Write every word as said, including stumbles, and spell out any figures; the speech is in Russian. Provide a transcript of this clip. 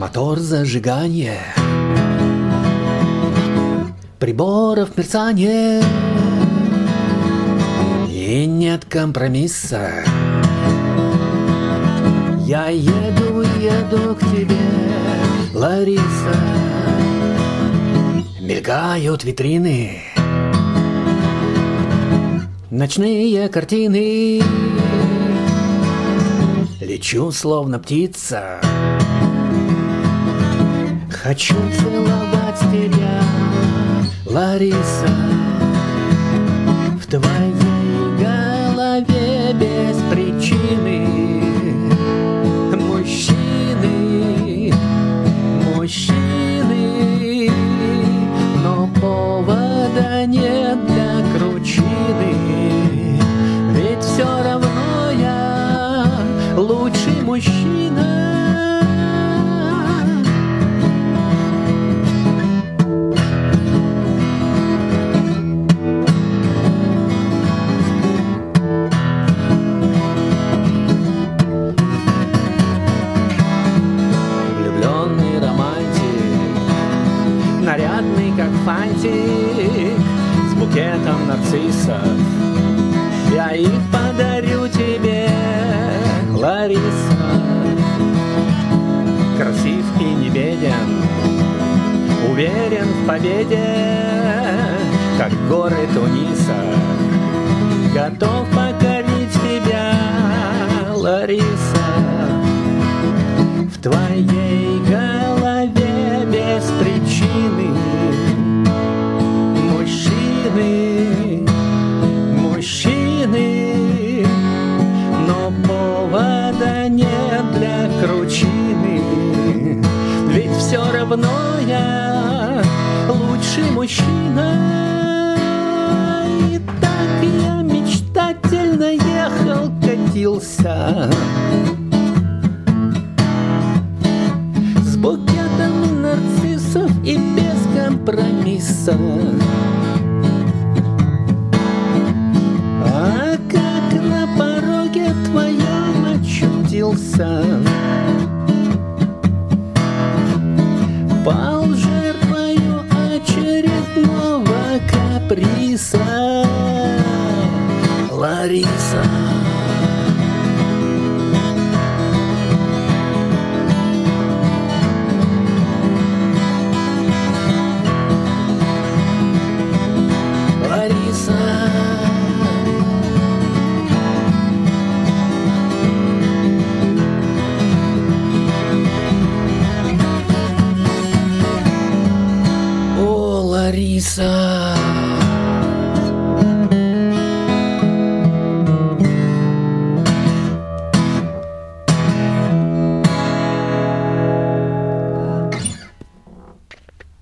мотор зажигания, приборов мерцание, и нет компромисса. Я еду, еду к тебе, Лариса. Мелькают витрины, ночные картины. Лечу, словно птица. Хочу целовать тебя, Лариса. В твоей голове без причины мужчины, мужчины, но повода нет для кручины. Ведь все равно я лучший мужчина. Влюбленный романтик, нарядный как фантик, с букетом нарциссов. Я их подарю тебе, Лариса. Красив и не беден, уверен в победе, как горы Туниса. Готов покорить тебя, Лариса. В твоей голове без причины мужчины, мужчины, но повода нет для кручины. Ведь все равно я лучший мужчина. И так я мечтательно ехал, катился с букетом нарциссов и без компромисса. А как на пороге твоем очутился, пал жертвою очередного каприса, Лариса. Лариса. О, Лариса.